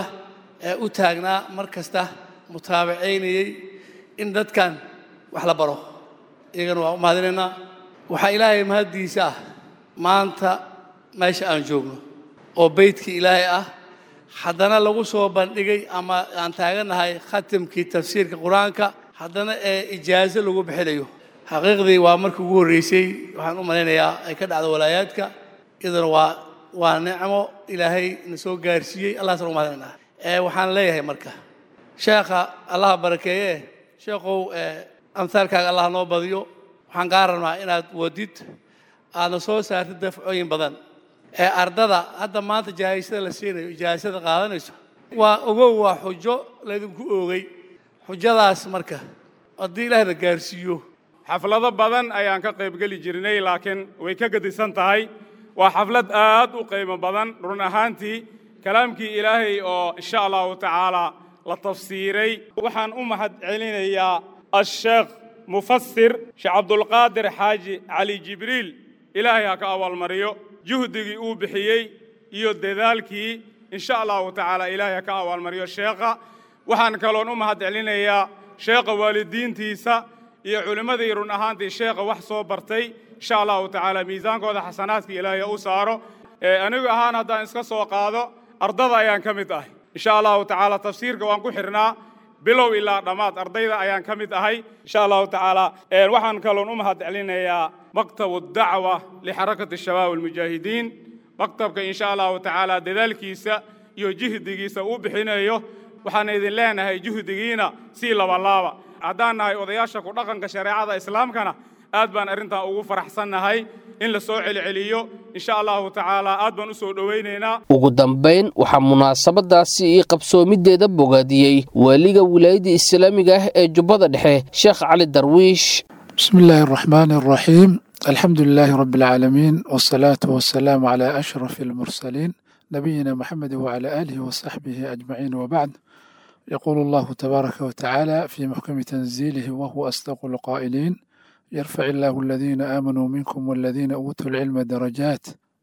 u taagnaa mar kasta mutaabiceynayay in dadkan wax la baro iyaguna waa u mahadinaynaa waxa ilaahay mahadiisa maanta meesha aan joogno oo beydkii ilaahay ah haddana lagu soo bandhigay ama aan taaganahay khatimkii tafsiirka qur-aanka haddana ijaazo lagu bixinayo xaqiiqdii waa markii ugu horreysay waxaan u malaynayaa ay ka dhacdo walaayaadka idana waa nicmo ilaahay na soo gaarsiiyey allah sala umahadinaynaa waxaan leeyahay marka sheekha allah barakeeye sheekhow amhaalkaaga allah noo badiyo waxaan kaa rabnaa inaad wadid aadna soo saartid dafcooyin badan ardada hadda maanta jahaysada la siinayo jahaysada qaadanayso waa ogow waa xujo laydinku oogay xujadaas marka haddii ilaahna gaarsiiyo xaflado badan ayaan ka qaybgeli jirnay laakiin way ka gadisan tahay waa xaflad aad u qiimo badan run ahaantii kalaamkii ilaahay oo insha allahu tacaala la tafsiiray waxaan u mahad celinayaa asheekh mufasir sheekh cabdulqaadir xaaji cali jibriil ilaahay ha ka abaalmariyo juhdigii uu bixiyey iyo dadaalkii insha allahu tacaala ilaahay ha ka abaalmariyo sheekha waxaan kaloon u mahad celinayaa sheekha waalidiintiisa iyo culimmadii run ahaantii sheekha wax soo bartay insha allahu tacaala miisaankooda xasanaadka ilaahay u saaro anigu ahaan haddaan iska soo qaado ardada ayaan ka mid ahay insha allahu tacaala tafsiirka waan ku xirnaa bilow ilaa dhammaad ardayda ayaan ka mid ahay insha allahu tacaala waxaan kaloon u mahad celinayaa مكتب الدعوة لحركة الشباب المجاهدين مكتبك إن شاء الله تعالى دذلك يجهد جيسا وبحنايه وحنا إذن لنا هي جهد جينا سيلا والله عدانا هي وضياشك ورقم كشريعة الإسلام كنا aad baan arrintan ugu faraxsannahay in la soo celceliyo insha allahu tacaala aad baan u soo dhowaynaynaa. ugu dambayn waxaa munaasabadaasi iyo qabsoomideeda bogaadiyey waaliga wilaayadda islaamiga ah ee jubbada dhexe sheekh cali darwiish. بسم الله الرحمن الرحيم الحمد لله رب العالمين والصلاة والسلام على أشرف المرسلين نبينا محمد وعلى آله وصحبه أجمعين وبعد. يقول الله تبارك وتعالى في محكم تنزيله وهو أصدق القائلين يرفع الله الذين آمنوا منكم والذين أوتوا العلم درجات.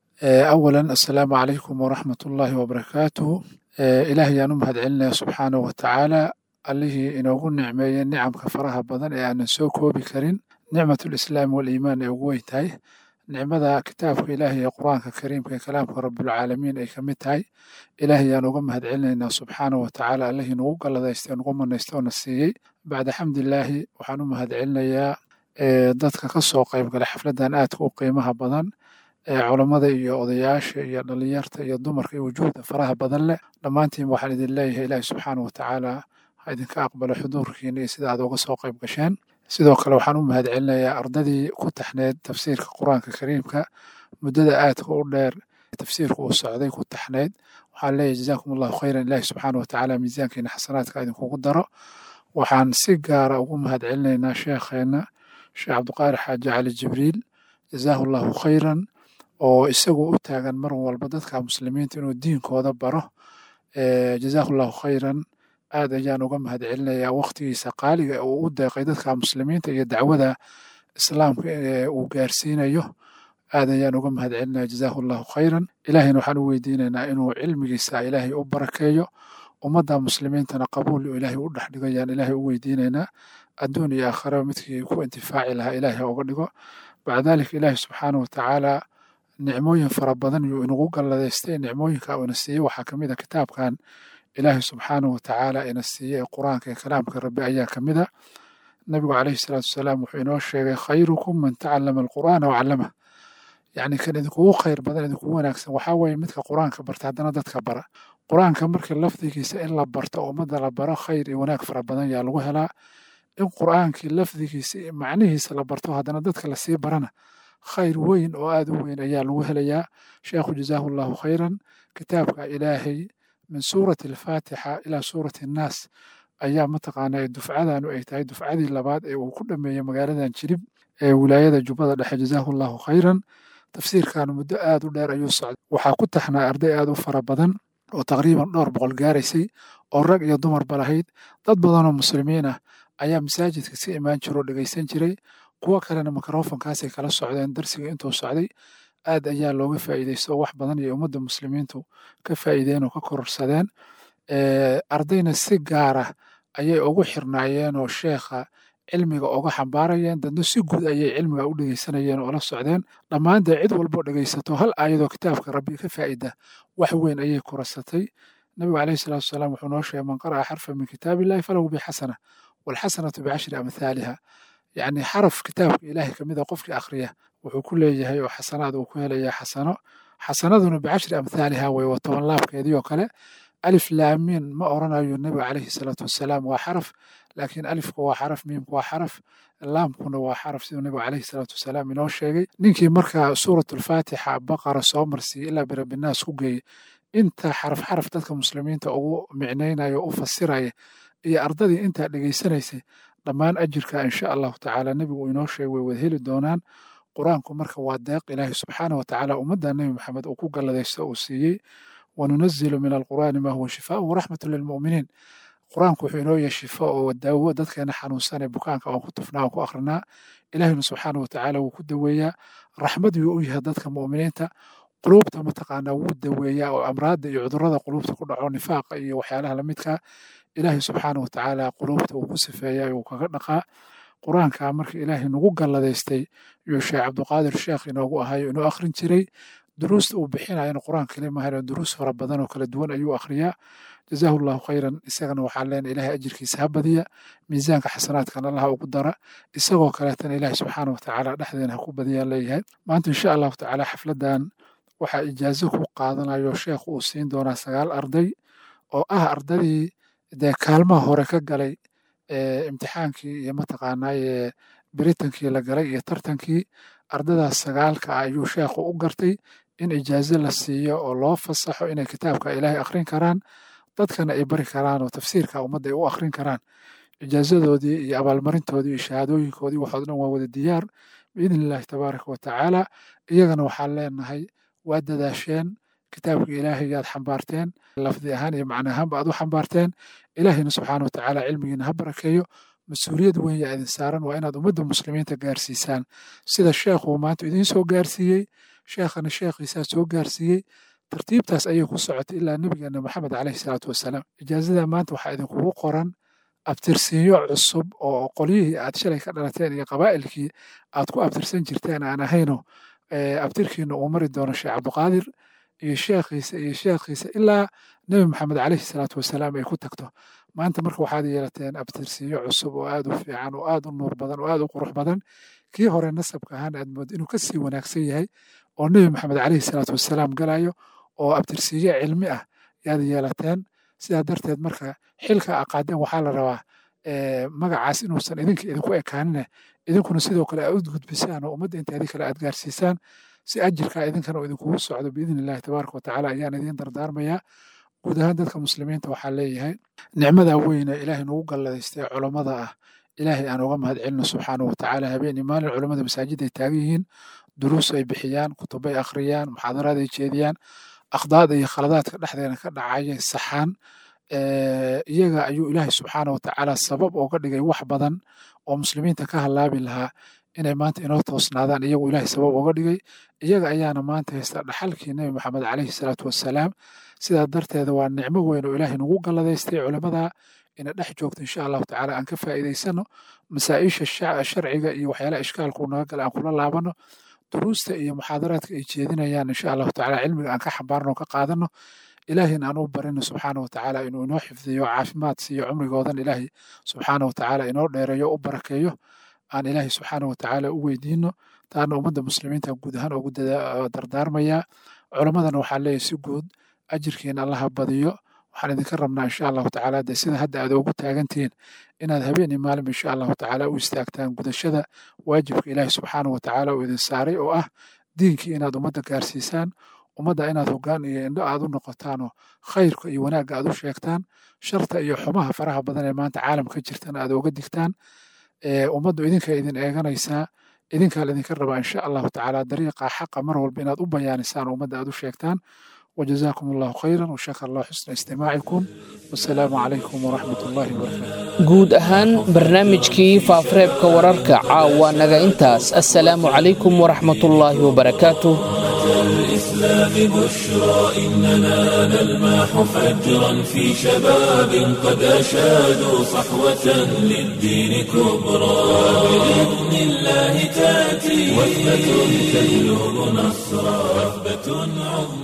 أولا السلام عليكم ورحمة الله وبركاته. إلهي أنمهد علنا سبحانه وتعالى allihii inoogu nicmeeyey nicamka faraha badan ee aanan soo koobi karin nicmatulislaam waliimaan ay ugu weyn tahay nicmada kitaabka ilaahay ee qur-aanka kariimka ee kalaamka rabbilcaalamiin ay ka mid tahay ilaahay aan uga mahad celinaynaa subxaana wa tacaala allihii nagu galladaystay nagu manaystay oo na siiyey bacda xamdilaahi waxaan u mahad celinayaa dadka ka soo qayb gala xafladdan aadka u qiimaha badan ee culammada iyo odayaasha iyo dhallinyarta iyo dumarka iyo wujuuhda faraha badan leh dhammaantiin waxaan idin leeyahay ilaahi subxaana wa tacaala ha idinka aqbalo xuduurkiina iyo sida aad uga soo qayb gasheen sidoo kale waxaan u mahad celinayaa ardadii ku taxneed tafsiirka qur-aanka kariimka muddada aadka u dheer tafsiirka uu socday ku taxneyd waxaan leeyahay jazaakum allahu khayran ilaahi subxaana wa tacaala miisaankiina xasanaadka idinkugu daro waxaan si gaara ugu mahad celinaynaa sheekheenna sheekh cabdiqaadir xaaji cali jibriil jazaahu allahu khayran oo isagu u taagan mar walba dadka muslimiinta inuu diinkooda baro jazaahu allahu khayran aad ayaan uga mahad celinayaa waqtigiisa qaaliga uu u deeqay dadka muslimiinta iyo dacwada islaamka uu gaarsiinayo aad ayaan uga mahad celinaya jazaahu allahu khayran ilaahayna waxaan u weydiinaynaa inuu cilmigiisa ilaahay u barakeeyo ummadda muslimiintana qabuul ilaahay u dhex dhigayaan ilaahay u weydiinaynaa adduun iyo aakhira midkii ku intifaaci lahaa ilaahay ha uga dhigo bacda daalika ilaahay subxaana wa tacaala nicmooyin fara badan yuu inagu galladaystay nicmooyinka uuna siiyey waxaa ka mid a kitaabkan ilaahay subxaana wa tacaala ina siiyey ee qur-aanka ee kalaamka rabbi ayaa ka mid a nabigu calayhi salaatu wasalaam wuxuu inoo sheegay khayrukum man tacallama alqur'aana wacallamah yacni kan idinkugu khayr badan idinkugu wanaagsan waxaa weeye midka qur-aanka barta haddana dadka bara qur-aanka markii lafdigiisa in la barto ummadda la baro khayr iyo wanaag fara badan yaa lagu helaa in qur-aankii lafdigiisa iyo macnihiisa la barto haddana dadka lasii barana khayr weyn oo aad u weyn ayaa lagu helayaa sheekhu jazaahu allahu khayran kitaabka ilaahay من سورة الفاتحة إلى سورة الناس أيام متقانا دفعة أي تاي دفعة اللباد وكل ما يمجالدا نشرب ولاية جبادة جزاه الله خيرا تفسير كان مدة دولار يوسع وحاكوت احنا أرضي آدو فربضن وتقريبا نور بقول جارسي أورق يضمر بلاهيد ضد بدن المسلمين أيام مساجد كسي إيمان شرور لجيسين شري قوة كلنا ميكروفون كاسي كلا السعوديين درسي أنتو السعودي aad ayaa looga faa'iidaysto wax badan iyo ummadda muslimiintu ka faa'iideen oo ka kororsadeen ardayna si gaara ayay ugu xirnaayeen oo sheekha cilmiga uga xambaarayeen dadna si guud ayay cilmiga u dhegeysanayeen oo la socdeen dhammaan dee cid walboo dhegeysato hal aayadoo kitaabka rabbi ka faa'ida wax weyn ayay korasatay nabigu calayhi salaatu wasalaam wuxuu noo sheegay man qara'a xarfan min kitaabillahi falahu bixasana walxasanatu bicashri amhaaliha yacni xaraf kitaabka ilaahay ka mid a qofkii akhriya wuxuu ku leeyahay oo xasanaad uu ku helayaa xasano xasanaduna bicashri amhaaliha way waa toban laabkeedii oo kale alif laamiin ma oranayo nebiga calayhi salaatu wasalaam waa xaraf laakiin alifku waa xaraf miimku waa xaraf laamkuna waa xaraf siduu nebigu calayhi salaatu wasalaam inoo sheegay ninkii markaa suuratulfaatixa baqara soo marsiiyey ilaa birabbinaas ku geeyey inta xaraf xaraf dadka muslimiinta ugu micnaynayo u fasiraya iyo ardadii intaa dhegeysanaysay dhammaan ajirka insha allahu tacaala nebigu inoo sheegay way wada heli doonaan qur-aanku marka waa deeq ilaahi subxaana wa tacaala ummadda nebi maxamed uu ku galladaysto uu siiyey wanunazilu min alqur'aani maa huwa shifaau waraxmatu lilmu'miniin qur-aanku wuxuu inoo yahay shifo oo daawo dadkeena xanuunsanee bukaanka oon ku tufnaa oon ku akrinaa ilaahina subxaana wa tacaala wuu ku daweeyaa raxmad yuu u yahay dadka mu'miniinta quluubta mataqaanaa wuu daweeyaa oo amraadda iyo cudurrada quluubta ku dhaco nifaaqa iyo waxyaalaha lamidka ilaahi subxaana wa tacaala quluubta uu ku sifeeyaa uu kaga dhaqaa qur-aanka marka ilaahay nagu galladaystay iyo sheekh cabdiqaadir sheekh inoogu ahayo inuu akhrin jiray duruusta uu bixinayana qur-aan kale maahan duruus fara badan oo kala duwan ayuu akhriyaa jazaahu allahu khayran isagana waxaan leenahay ilaahay ajirkiisa ha badiya miisaanka xasanaadkana allaha ugu dara isagoo kaleetana ilaahay subxaana wa tacaala dhexdeena ha ku badiyaan leeyahay maanta insha allahu tacaala xafladdan waxaa ijaazo ku qaadanayo sheekhu uu siin doonaa 9 arday oo ah ardadii dee kaalmaha hore ka galay imtixaankii iyo mataqaanaaye بريتنكي لقلي ترتنكي أرددا سقالك أيو شيخ أقرتي إن إجازة للسيئة والله فصحوا إن كتابك إلهي أخرين كران dadkan ay bari karaan oo tafsiirka ummadda ay u akhrin karaan ijaazadoodii iyo abaalmarintoodii iyo shahaadooyinkoodii waxoo dhan waa wada diyaar biidni illaahi tabaaraka wa tacaala iyagana waxaan leenahay waa dadaasheen kitaabka ilaahay yaad xambaarteen lafdi ahaan iyo macna ahaanba aad u xambaarteen ilaahayna subxaana wa tacaala cilmigiina ha barakeeyo mas-uuliyad weyn yaa idin saaran waa inaad ummadda muslimiinta gaarsiisaan sida sheekhuu maanta idiin soo gaarsiiyey sheekhana sheekhiisaa soo gaarsiiyey tartiibtaas ayay ku socotay ilaa nabigeena maxamed caleyhi salaatu wasalaam ijaazada maanta waxaa idinkugu qoran abtirsiinyo cusub oo qolyihii aad shalay ka dhalateen iyo qabaa'ilkii aad ku abtirsan jirteen aan ahayno abtirkiina uu mari doono sheekh cabdiqaadir iyo sheekhiisa ilaa nebi maxamed caleyhi salaatu wasalaam ay ku tagto maanta marka waxaad yeelateen abtirsiinyo cusub oo aad u fiican oo aad u nuur badan oo aad u qurux badan kii hore nasabka ahaan aad moodo inuu kasii wanaagsan yahay oo nebi maxamed caleyhi salaatu wasalaam galayo oo abtirsiinyo cilmi ah yaad yeelateen sidaa darteed marka xilka aqaadeen waxaa la rabaa magacaas inuusan idinku ekaanine idinkuna sidoo kale aad u gudbisaan oo ummadda inteedii kale aad gaarsiisaan si ajirkaa idinkana uu idinkugu socdo biidni illaahi tabaaraka watacaala ayaan idiin dardaarmayaa guud ahaan dadka muslimiinta waxaa leeyahay nicmada weyne ilaahay nagu galladaystay culammada ah ilaahay aan uga mahad celino subxaanahu watacaala habeenii maalin culammada masaajid ay taagan yihiin duruus ay bixiyaan kutubay akhriyaan muxaadaraad ay jeediyaan akhdaada iyo khaladaadka dhexdeena ka dhacaya saxaan iyaga ayuu ilaahay subxaanahu watacaala sabab ooga dhigay wax badan oo muslimiinta ka halaabi lahaa inay maanta inoo toosnaadaan iyagu ilaahay sabab ooga dhigay iyaga ayaana maanta haysta dhaxalkii nebi maxamed caleyhi salaatu wasalaam sidaa darteeda waa nicmo weyn oo ilaahay nagu galladaystay culamada ina dhex joogto insha allahu tacaala aan ka faa'iidaysano masaa-isha sharciga iyo waxyaalaha ishkaalku naga gala aan kula laabano duruusta iyo muxaadaraadka ay jeedinayaan insha allahu tacaala cilmiga aan ka xambaarno ka qaadano ilaahayna aan u barino subxaana watacaala inuu inoo xifdiyo caafimaad siiyo cumrigoodan ilaahay subxaana watacaala inoo dheereeyo u barakeeyo aan ilaahay subxaana watacaala u weydiino taana ummadda muslimiinta guud ahaan ugu dardaarmayaa culammadana waxaa leeyahay si guud ajirkiina allaha badiyo waxaan idinka rabnaa insha allahu tacaala de sida hadda aad ugu taagantihiin inaad habeenii maalinba insha allahu tacaala u istaagtaan gudashada waajibka ilaahay subxaana watacaala uu idin saaray oo ah diinkii inaad ummadda gaarsiisaan ummadda inaad hoggaan iyo indho aad u noqotaanoo khayrka iyo wanaagga aad u sheegtaan sharta iyo xumaha faraha badan ee maanta caalamka jirtana aad uga digtaan ummaddu idinka idin eeganaysaa idinkaa laidinka rabaa insha allahu tacaala dariiqa xaqa mar walba inaad u bayaanisaan ummadda aad u sheegtaan وجزاكم الله خيرا وشكر الله حسن استماعكم والسلام عليكم ورحمة الله وبركاته guud ahaan barnaamijkii faafareebka wararka caawa naga intaas assalaamu calaykum waraxmatullaahi wabarakaatuh الإسلام بشرى إننا نلمح فجرا في شباب قد أشادوا صحوة للدين كبرى بإذن الله تأتي وثبة تجلب نصرا وثبة عظمى